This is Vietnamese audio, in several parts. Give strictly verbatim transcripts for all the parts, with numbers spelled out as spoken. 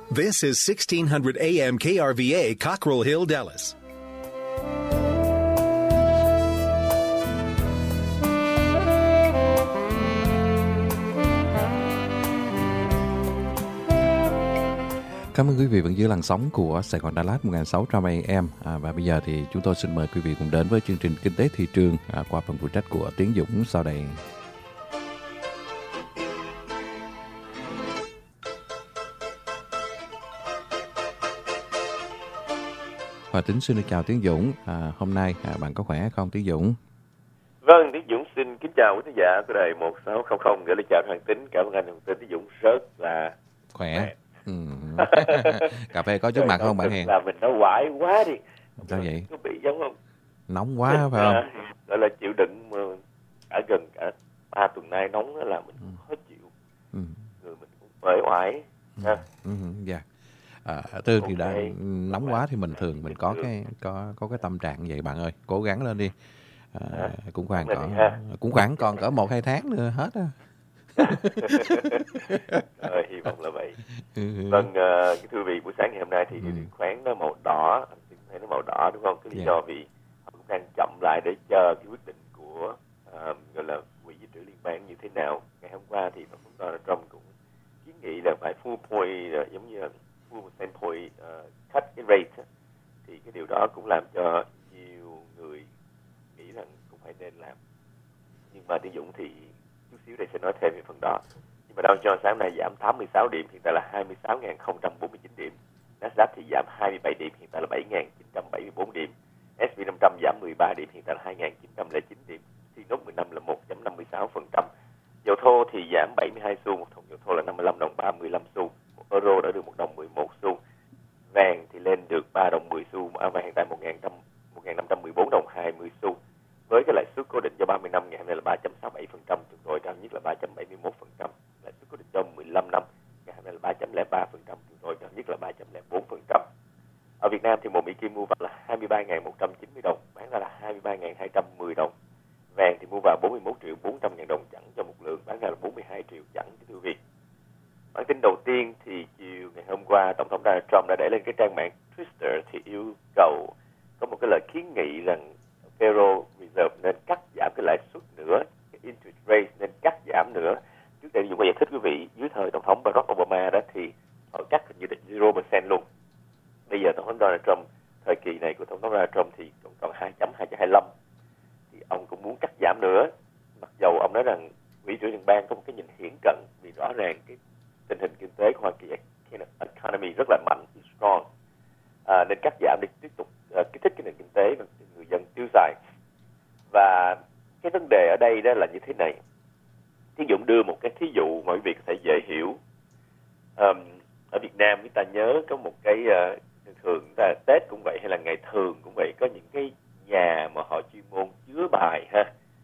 This is sixteen hundred A M K R V A, Cockrell Hill, Dallas. Cảm ơn quý vị vẫn giữ làn sóng của Sài Gòn Đà Lạt một nghìn sáu trăm A M. À, và bây giờ thì chúng tôi xin mời quý vị cùng đến với chương trình Kinh tế Thị trường à, qua phần phụ trách của Tiến Dũng sau đây. Và Tính xin được chào Tiến Dũng. À, hôm nay à, bạn có khỏe không Tiến Dũng? Vâng, Tiến Dũng xin kính chào quý khán giả của đài một sáu không không, gửi lời chào Hoàng Tính. Cảm ơn anh Hoàng Tính. Tiến Dũng rất là khỏe. khỏe. Ừ. Cà phê có chút mặt không bạn Hiền? Là mình nó quải quá đi. Sao vậy? Có bị giống không? Nóng quá mình, phải không? À, gọi là chịu đựng mà cả gần cả ba tuần nay nóng đó là mình ừ. khó chịu. Ừ. Người mình cũng uể oải. Ừ. Ừ. Dạ. À, Tương thì đã nóng quá thì mình thường mình có cái có có cái tâm trạng vậy bạn ơi, cố gắng lên đi. À, cũng khoảng còn cũng khoảng còn cỡ một hai tháng nữa hết á. Rồi, hy vọng là vậy. Vâng, uh, thưa quý vị, buổi sáng ngày hôm nay thì ừ. chứng khoán nó màu đỏ, anh thấy nó màu đỏ đúng không? Cái lý yeah. do vì họ cũng đang chậm lại để chờ cái quyết định của uh, gọi là quỹ dự trữ liên bang như thế nào. Ngày hôm qua thì tổng thống Donald Trump cũng kiến nghị là phải full point, uh, giống như full percent point uh, cut cái rate, thì cái điều đó cũng làm cho nhiều người nghĩ rằng cũng phải nên làm. Nhưng mà Tiến Dũng thì chút xíu đây sẽ nói thêm về phần đó. Nhưng mà Dow Jones sáng nay giảm tám mươi sáu điểm, hiện tại là hai mươi sáu nghìn không trăm bốn mươi chín điểm. Nasdaq thì giảm hai mươi bảy điểm, hiện tại là bảy nghìn chín trăm bảy mươi tư điểm. ét and pê năm trăm giảm mười ba điểm, hiện tại là hai nghìn chín trăm lẻ chín điểm. T nốt mười lăm là một phẩy năm mươi sáu phần trăm. Dầu thô thì giảm bảy mươi hai xu, một thùng dầu thô là năm mươi lăm đồng ba mươi lăm xu. Một euro đã được một đồng mười một xu. Vàng thì lên được ba đồng mười xu, à, và hiện tại một nghìn năm trăm mười bốn đồng hai mươi xu. Với cái lãi suất cố định cho ba mươi năm ngày hôm nay là ba phẩy sáu mươi bảy phần trăm, tuần rồi cao nhất là ba phẩy bảy mươi mốt phần trăm. Lãi suất cố định cho mười lăm năm ngày hôm nay là ba phẩy không ba phần trăm, tuần rồi cao nhất là ba phẩy không bốn phần trăm. Ở Việt Nam thì một Mỹ Kim mua vào là hai mươi ba nghìn một trăm chín mươi đồng, bán ra là hai mươi ba nghìn hai trăm mười đồng. Vàng thì mua vào bốn mươi mốt triệu bốn trăm ngàn đồng chẵn cho một lượng, bán ra là bốn mươi hai triệu chẵn cho thưa quý vị. Bản tin đầu tiên thì chiều ngày hôm qua, Tổng thống Donald Trump đã để lên cái trang mạng Twitter thì yêu cầu có một cái lời kiến nghị rằng Federal Reserve nên cắt giảm cái lãi suất nữa, cái interest rate nên cắt giảm nữa. Trước đây dùng có giải thích quý vị, dưới thời Tổng thống Barack Obama đó thì họ cắt hình như là zero percent luôn. Bây giờ Tổng thống Donald Trump, thời kỳ này của Tổng thống Donald Trump thì còn còn hai phẩy hai hai lăm, thì ông cũng muốn cắt giảm nữa. Mặc dầu ông nói rằng quỹ dự trữ liên bang có một cái nhìn hiển cận, vì rõ ràng cái tình hình kinh tế của Hoa Kỳ economy rất là mạnh, strong, à, nên cắt giảm để tiếp tục uh, kích thích cái nền kinh tế và người dân tiêu xài. Và cái vấn đề ở đây đó là như thế này. Thí dụ đưa một cái thí dụ mà quý vị có thể dễ hiểu. Um, ở Việt Nam chúng ta nhớ có một cái uh, thường ta Tết cũng vậy hay là ngày thường cũng vậy, có những cái nhà mà họ chuyên môn chứa bài ha.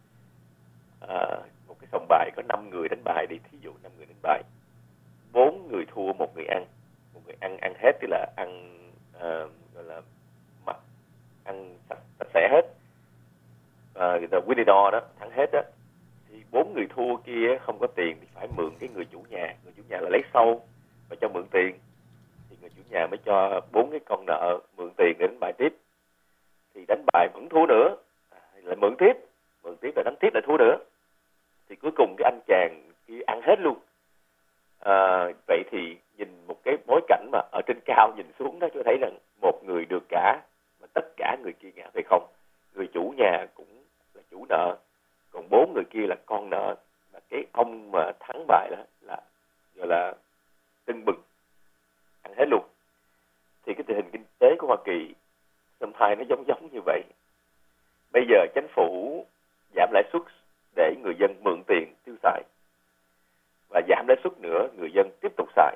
Uh, một cái sòng bài có năm người đánh bài đi, thí dụ năm người đánh bài, bốn người thua một người ăn, một người ăn ăn hết, tức là ăn uh, gọi là mặt ăn sạch, sạch sẽ hết. Uh, người ta win it all đó, thắng hết đó, thì bốn người thua kia không có tiền thì phải mượn cái người chủ nhà, người chủ nhà là lấy sâu và cho mượn tiền, thì người chủ nhà mới cho bốn cái con nợ mượn tiền để đánh bài tiếp. Thì đánh bài vẫn thua nữa, lại mượn tiếp, mượn tiếp là đánh tiếp lại thua nữa, thì cuối cùng cái anh chàng kia ăn hết luôn. À, vậy thì nhìn một cái bối cảnh mà ở trên cao nhìn xuống đó cho thấy rằng một người được cả mà tất cả người kia ngã về không. Người chủ nhà cũng là chủ nợ, còn bốn người kia là con nợ, và cái ông mà thắng bài đó là gọi là tưng bừng ăn hết luôn. Thì cái tình hình kinh tế của Hoa Kỳ sometimes nó giống giống như vậy. Bây giờ chính phủ giảm lãi suất để người dân mượn tiền tiêu xài, và giảm lãi suất nữa người dân tiếp tục xài,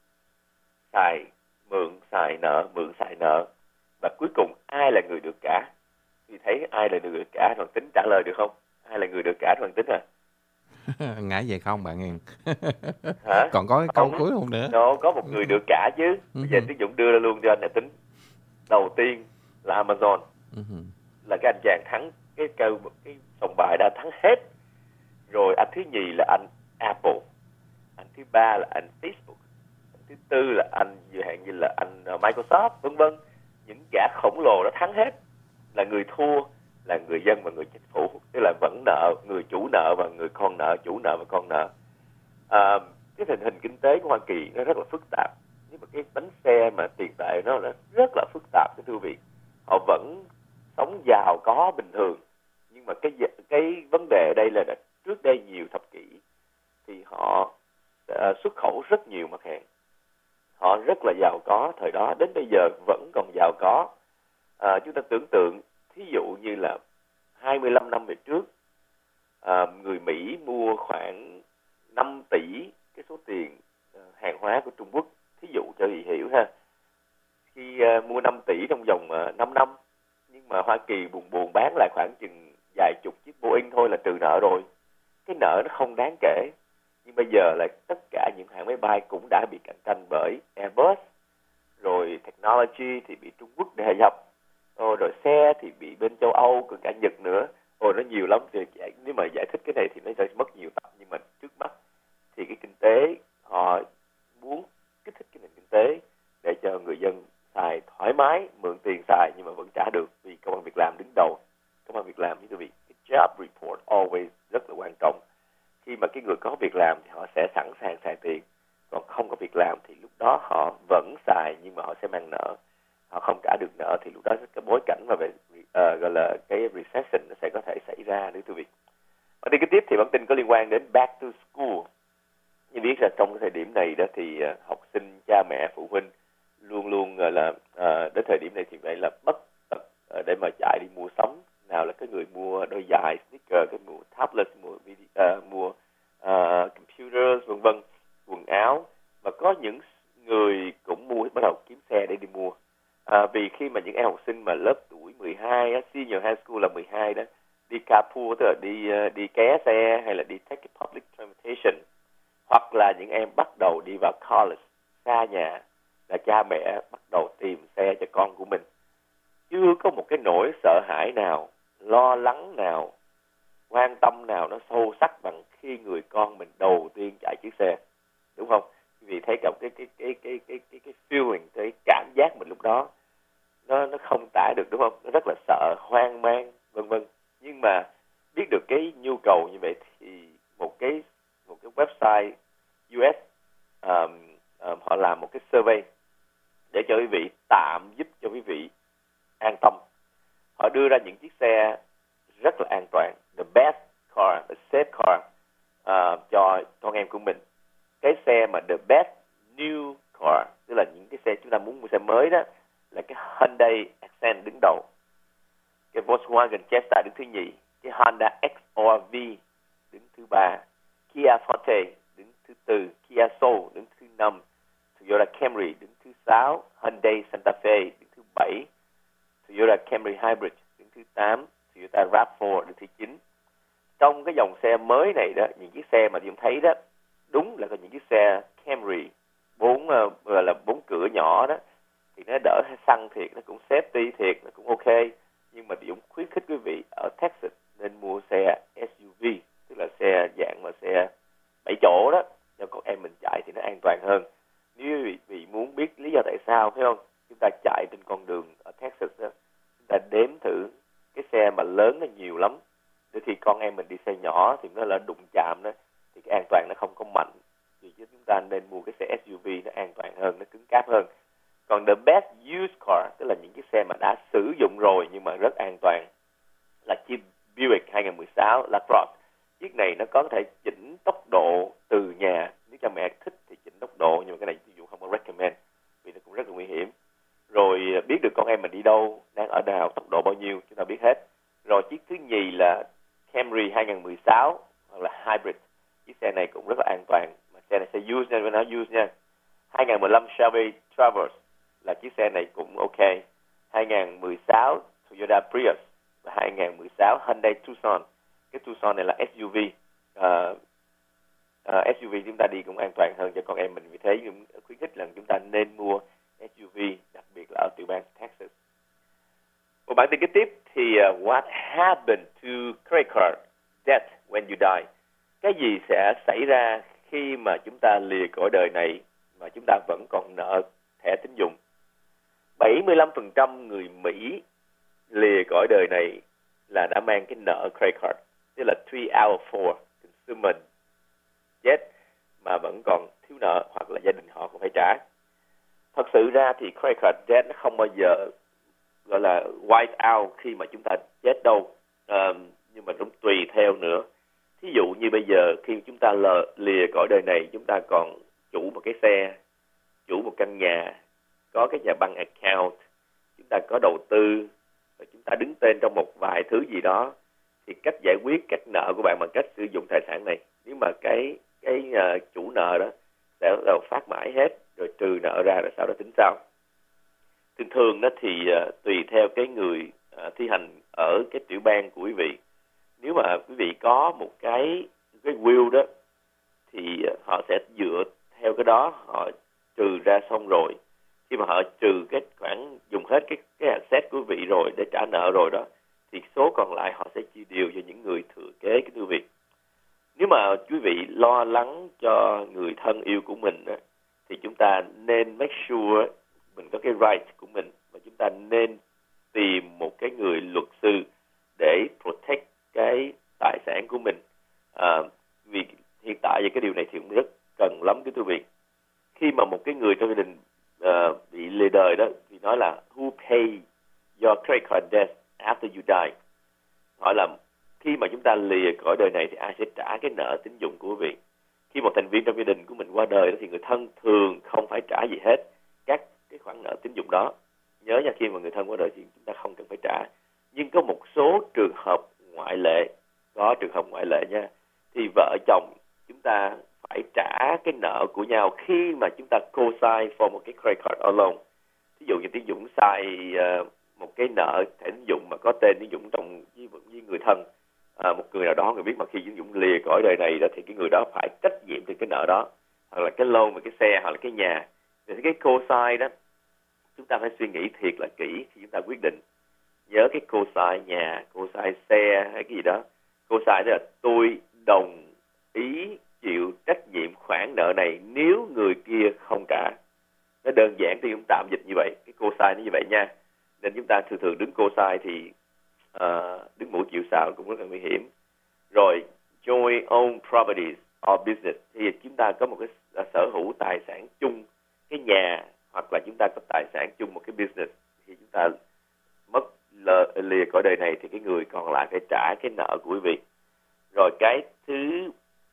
xài mượn xài nợ, mượn xài nợ, và cuối cùng ai là người được cả? Thì thấy ai là người được cả, Hoàng Tính trả lời được không? Ai là người được cả, Hoàng Tính à? Ngã về không bạn Hiền? Hả? Còn có cái câu cuối không nữa? Đó, có một người được cả chứ. Bây giờ Tiến Dũng đưa ra luôn cho anh là tính. Đầu tiên là Amazon, là cái anh chàng thắng cái câu cái sòng bài đã thắng hết. Rồi anh thứ nhì là anh Apple, anh thứ ba là anh Facebook, anh thứ tư là anh dự hạn như là anh Microsoft, vân vân. Những gã khổng lồ đó thắng hết, là người thua là người dân và người chính phủ, tức là vẫn nợ, người chủ nợ và người con nợ, chủ nợ và con nợ. À, cái tình hình kinh tế của Hoa Kỳ nó rất là phức tạp, nhưng mà cái bánh xe mà tiền tệ nó rất là phức tạp, cái thưa vị. Họ vẫn sống giàu có bình thường, nhưng mà cái cái vấn đề ở đây là trước đây nhiều thập kỷ thì họ uh, xuất khẩu rất nhiều mặt hàng, họ rất là giàu có thời đó, đến bây giờ vẫn còn giàu có. À, chúng ta tưởng tượng thí dụ như là hai mươi lăm năm về trước, à, người Mỹ mua khoảng năm tỷ cái số tiền uh, hàng hóa của Trung Quốc, thí dụ cho chị hiểu ha. Khi uh, mua năm tỷ trong vòng uh, năm năm, nhưng mà Hoa Kỳ buồn buồn bán lại khoảng chừng vài chục chiếc Boeing thôi là trừ nợ rồi. Cái nợ nó không đáng kể. Nhưng bây giờ là tất cả những hãng máy bay cũng đã bị cạnh tranh bởi Airbus, rồi technology thì bị Trung Quốc đề nhập, rồi, rồi xe thì bị bên châu Âu, còn cả Nhật nữa. Ôi, nó nhiều lắm. Thì nếu mà giải thích cái này thì nó sẽ mất nhiều tập. Nhưng mà trước mắt thì cái kinh tế, họ muốn kích thích cái nền kinh tế để cho người dân xài thoải mái, mượn tiền xài nhưng mà vẫn trả được, vì công an việc làm đứng đầu. Công an việc làm như quý vị, cái job report always rất là quan trọng. Khi mà cái người có việc làm thì họ sẽ sẵn sàng xài tiền, còn không có việc làm thì lúc đó họ vẫn xài nhưng mà họ sẽ mang nợ. Họ không trả được nợ thì lúc đó cái bối cảnh mà về uh, gọi là cái recession nó sẽ có thể xảy ra đấy thưa quý vị. Ở đây cái tiếp thì bản tin có liên quan đến back to school. Như biết là trong cái thời điểm này đó thì uh, học sinh, cha mẹ, phụ huynh luôn luôn gọi là uh, đến thời điểm này thì phải là bất tật uh, để mà chạy đi mua sắm. Nào là cái người mua đôi giày, sneaker, cái mua tablet, mua video, uh, mua uh, computer, vân vân, quần áo. Và có những người cũng mua, bắt đầu kiếm xe để đi mua. À, vì khi mà những em học sinh mà lớp tuổi mười hai, senior high school là mười hai đó, đi carpool, tức là đi đi ké xe hay là đi take public transportation, hoặc là những em bắt đầu đi vào college xa nhà, là cha mẹ bắt đầu tìm xe cho con của mình. Chưa có một cái nỗi sợ hãi nào, lo lắng nào, quan tâm nào nó sâu sắc bằng khi người con mình đầu tiên chạy chiếc xe, đúng không? Vì thấy cả cái cái cái cái cái cái cái feeling, cái cảm giác mình lúc đó nó nó không tả được, đúng không? Nó rất là sợ, hoang mang, vân vân. Nhưng mà biết được cái nhu cầu như vậy thì một cái một cái website u ét um, um, họ làm một cái survey để cho quý vị tạm giúp cho quý vị an tâm. Họ đưa ra những chiếc xe rất là an toàn, the best car, the safe car uh, cho con em của mình. Cái xe mà the best new car, tức là những cái xe chúng ta muốn mua xe mới đó, là cái Hyundai Accent đứng đầu, cái Volkswagen Jetta đứng thứ nhì, cái Honda ích rờ vê đứng thứ ba, Kia Forte đứng thứ tư, Kia Soul đứng thứ năm, Toyota Camry đứng thứ sáu, Hyundai Santa Fe đứng thứ bảy, Toyota Camry Hybrid đứng thứ tám, Toyota ráp bốn đứng thứ chín. Trong cái dòng xe mới này đó, những chiếc xe mà chúng thấy đó, đúng là có những chiếc xe Camry bốn uh, là bốn cửa nhỏ đó, thì nó đỡ xăng thiệt, nó cũng safety thiệt, nó cũng ok. Nhưng mà Dũng khuyến khích quý vị ở Texas nên mua xe ét u vê, tức là xe dạng mà xe bảy chỗ đó, cho con em mình chạy thì nó an toàn hơn. Nếu quý vị muốn biết lý do tại sao, phải không? Chúng ta chạy trên con đường ở Texas đó, chúng ta đếm thử cái xe mà lớn nó nhiều lắm. Để thì con em mình đi xe nhỏ thì nó là đụng chạm đó, thì cái an toàn nó không có mạnh. Vì chứ chúng ta nên mua cái xe ét u vê nó an toàn hơn, nó cứng cáp hơn. Còn the best used car, tức là những cái xe mà đã sử dụng rồi nhưng mà rất an toàn, là chiếc Buick hai không một sáu LaCrosse. Chiếc này nó có thể chỉnh tốc độ từ nhà, nếu cha mẹ thích thì chỉnh tốc độ, nhưng mà cái này ví dụ không có recommend vì nó cũng rất là nguy hiểm. Rồi biết được con em mình đi đâu, đang ở nào, tốc độ bao nhiêu, chúng ta biết hết. Rồi chiếc thứ nhì là Camry hai không một sáu hoặc là Hybrid. Chiếc xe này cũng rất là an toàn, mà xe này sẽ use nha, nó use nha. hai không một lăm Chevy Traverse là chiếc xe này cũng ok. hai không một sáu Toyota Prius và hai không một sáu Hyundai Tucson. Cái Tucson này là ét u vê. Uh, uh, ét u vê chúng ta đi cũng an toàn hơn cho con em mình. Vì thế cũng khuyến khích là chúng ta nên mua ét u vê, đặc biệt là ở tiểu bang Texas. Một bản tin kế tiếp thì uh, what happened to credit card debt when you die? Cái gì sẽ xảy ra khi mà chúng ta lìa cõi đời này mà chúng chúng ta vẫn còn nợ thẻ tín dụng. bảy mươi lăm phần trăm người Mỹ lìa cõi đời này là đã mang cái nợ credit card, tức là three out of four consumer debt mà vẫn còn thiếu nợ hoặc là gia đình họ cũng phải trả. Thật sự ra thì credit card debt nó không bao giờ gọi là wipe out khi mà chúng ta chết đâu, à, nhưng mà cũng tùy theo nữa. Thí dụ như bây giờ khi chúng ta lờ, lìa cõi đời này, chúng ta còn chủ một cái xe, chủ một căn nhà, có cái nhà băng account, chúng ta có đầu tư, và chúng ta đứng tên trong một vài thứ gì đó, thì cách giải quyết cách nợ của bạn bằng cách sử dụng tài sản này. Nếu mà cái cái uh, chủ nợ đó sẽ đầu phát mãi hết, rồi trừ nợ ra rồi sau đó tính sau. Thường thường đó thì uh, tùy theo cái người uh, thi hành ở cái tiểu bang của quý vị. Nếu mà quý vị có một cái cái will đó thì uh, họ sẽ dựa theo cái đó, họ trừ ra xong rồi. Khi mà họ trừ cái khoản dùng hết cái cái asset của quý vị rồi để trả nợ rồi đó, thì số còn lại họ sẽ chia đều cho những người thừa kế cái thư viện. Nếu mà quý vị lo lắng cho người thân yêu của mình đó, thì chúng ta nên make sure mình có cái right của mình, và chúng ta nên tìm một cái người luật sư để protect cái tài sản của mình. À, vì hiện tại về cái điều này thì cũng rất cần lắm cái thư viện. Khi mà một cái người trong gia đình uh, bị lìa đời đó, thì nói là who pay your credit card debt after you die. Hỏi là khi mà chúng ta lìa cõi đời này thì ai sẽ trả cái nợ tín dụng của quý vị? Khi một thành viên trong gia đình của mình qua đời thì người thân thường không phải trả gì hết các cái khoản nợ tín dụng đó. Nhớ nha, khi mà người thân qua đời thì chúng ta không cần phải trả. Nhưng có một số trường hợp ngoại lệ, có trường hợp ngoại lệ nha, thì vợ chồng chúng ta phải trả cái nợ của nhau khi mà chúng ta co-sign for một cái credit card loan. Ví dụ như Tiến Dũng sai uh, một cái nợ thẻ tín dụng mà có tên Tiến Dũng trong với, với người thân, à, một người nào đó, người biết mà khi Tiến Dũng lìa cõi đời này đó thì cái người đó phải trách nhiệm trên cái nợ đó, hoặc là cái loan về cái xe hoặc là cái nhà. Thì cái co-sign đó chúng ta phải suy nghĩ thiệt là kỹ khi chúng ta quyết định. Nhớ cái co-sign nhà, co-sign xe hay cái gì đó. Co-sign tức là tôi đồng ý chịu trách nhiệm khoản nợ này nếu người kia không trả. Nó đơn giản thì chúng tạm dịch như vậy, cái co-sign nó như vậy nha. Nên chúng ta thường thường đứng co-sign thì uh, đứng mũi chịu sào cũng rất là nguy hiểm. Rồi joint owned properties or business thì chúng ta có một cái sở hữu tài sản chung, cái nhà hoặc là chúng ta có tài sản chung một cái business, thì chúng ta mất lìa cõi đời này thì cái người còn lại phải trả cái nợ của quý vị. Rồi cái thứ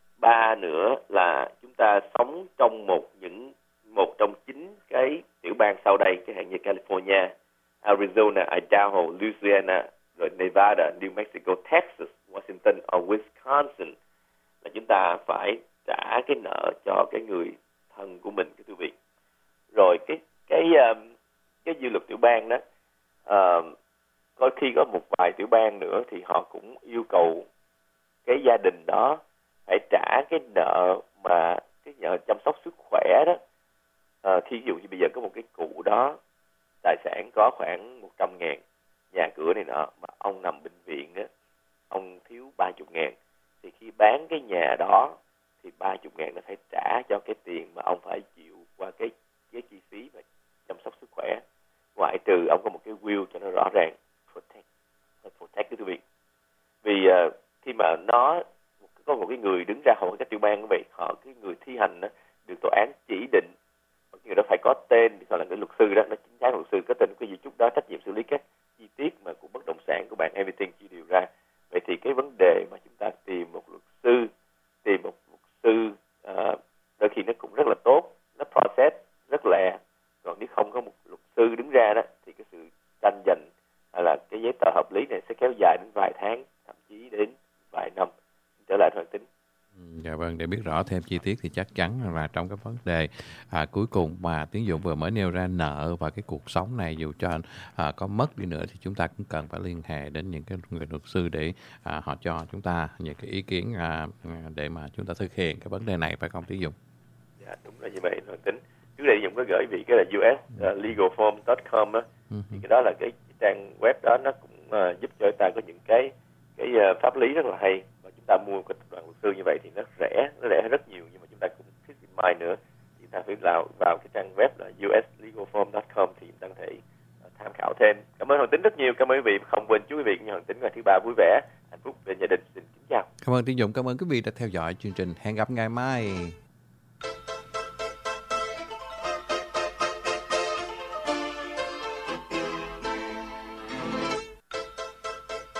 ba nữa là chúng ta sống trong một những một trong chín cái tiểu bang sau đây, chẳng hạn như California, Arizona, Idaho, Louisiana, rồi Nevada, New Mexico, Texas, Washington or Wisconsin, là chúng ta phải trả cái nợ cho cái người thân của mình, cái quý vị. Rồi cái cái cái dư luật tiểu bang đó, uh, có khi có một vài tiểu bang nữa thì họ cũng yêu cầu cái gia đình đó phải trả cái nợ mà cái nợ chăm sóc sức khỏe đó. À, thí dụ như bây giờ có một cái cụ đó tài sản có khoảng một trăm ngàn, nhà cửa này nọ, mà ông nằm bệnh viện á, ông thiếu ba mươi ngàn, thì khi bán cái nhà đó thì ba mươi ngàn nó phải trả cho cái tiền mà ông phải chịu qua cái cái chi phí mà chăm sóc sức khỏe, ngoại trừ ông có một cái will cho nó rõ ràng protect protect cái thứ việc. Vì uh, khi mà nó có một cái người đứng ra hầu các tiểu bang như vậy, họ cái người thi hành đó, được tòa án chỉ định, người đó phải có tên, gọi là người luật sư đó, nó chính xác luật sư có tên cái gì chút đó, trách nhiệm xử lý các chi tiết mà của bất động sản của bạn, everything chia đều ra. Vậy thì cái vấn đề mà chúng ta tìm một luật sư, tìm một luật sư uh, đôi khi nó cũng rất là tốt, nó process rất lẹ. Còn nếu không có một luật sư đứng ra đó thì cái sự tranh giành hay là cái giấy tờ hợp lý này sẽ kéo dài đến vài tháng, thậm chí đến vài năm. Trở lại Hoàng Tính. Dạ vâng, để biết rõ thêm chi tiết thì chắc chắn là trong cái vấn đề à, cuối cùng mà Tiến Dũng vừa mới nêu ra, nợ và cái cuộc sống này, dù cho à, có mất đi nữa thì chúng ta cũng cần phải liên hệ đến những cái người luật sư để à, họ cho chúng ta những cái ý kiến à, để mà chúng ta thực hiện cái vấn đề này, phải không Tiến Dũng? Dạ đúng là như vậy Hoàng Tính. Trước đây Dũng có gửi vị cái là u ét legal form chấm com á, uh-huh. Thì cái đó là cái trang web đó, nó cũng uh, giúp cho chúng ta có những cái cái uh, pháp lý rất là hay. Và chúng ta mua cái đoàn luật sư như vậy thì nó rẻ, nó rẻ rất nhiều, nhưng mà chúng ta cũng keep in mind nữa, thì chúng ta phải vào vào cái trang web là u ét legal form chấm com thì chúng ta có thể uh, tham khảo thêm. Cảm ơn Hoàng Tính rất nhiều. Cảm ơn quý vị. Không quên chúc quý vị như Hoàng Tính ngày thứ ba vui vẻ, hạnh phúc về gia đình. Xin kính chào. Cảm ơn Tiến Dũng. Cảm ơn quý vị đã theo dõi chương trình. Hẹn gặp ngày mai.